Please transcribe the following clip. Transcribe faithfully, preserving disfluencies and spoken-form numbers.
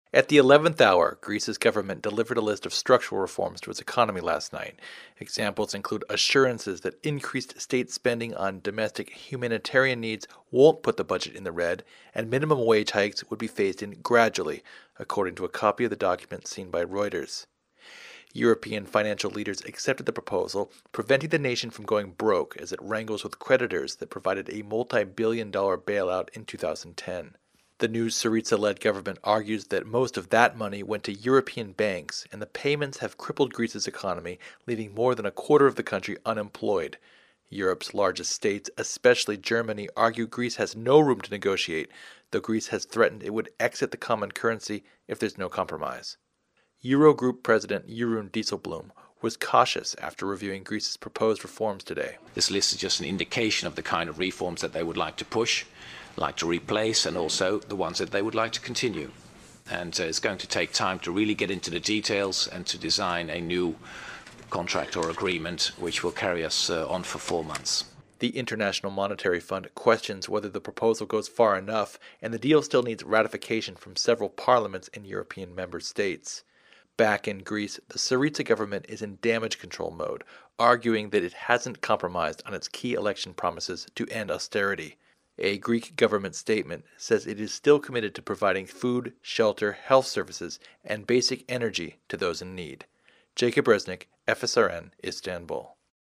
At the eleventh hour, Greece's government delivered a list of structural reforms to its economy last night. Examples include assurances that increased state spending on domestic humanitarian needs won't put the budget in the red, and minimum wage hikes would be phased in gradually, according to a copy of the document seen by Reuters. European financial leaders accepted the proposal, preventing the nation from going broke as it wrangles with creditors that provided a multi-billion dollar bailout in two thousand ten. The new Syriza-led government argues that most of that money went to European banks, and the payments have crippled Greece's economy, leaving more than a quarter of the country unemployed. Europe's largest states, especially Germany, argue Greece has no room to negotiate, though Greece has threatened it would exit the common currency if there's no compromise. Eurogroup President Jeroen Dijsselbloem was cautious after reviewing Greece's proposed reforms today. This list is just an indication of the kind of reforms that they would like to push, like to replace, and also the ones that they would like to continue. And uh, it's going to take time to really get into the details and to design a new contract or agreement which will carry us uh, on for four months. The International Monetary Fund questions whether the proposal goes far enough, and the deal still needs ratification from several parliaments in European member states. Back in Greece, the Syriza government is in damage control mode, arguing that it hasn't compromised on its key election promises to end austerity. A Greek government statement says it is still committed to providing food, shelter, health services, and basic energy to those in need. Jacob Resnick, F S R N, Istanbul.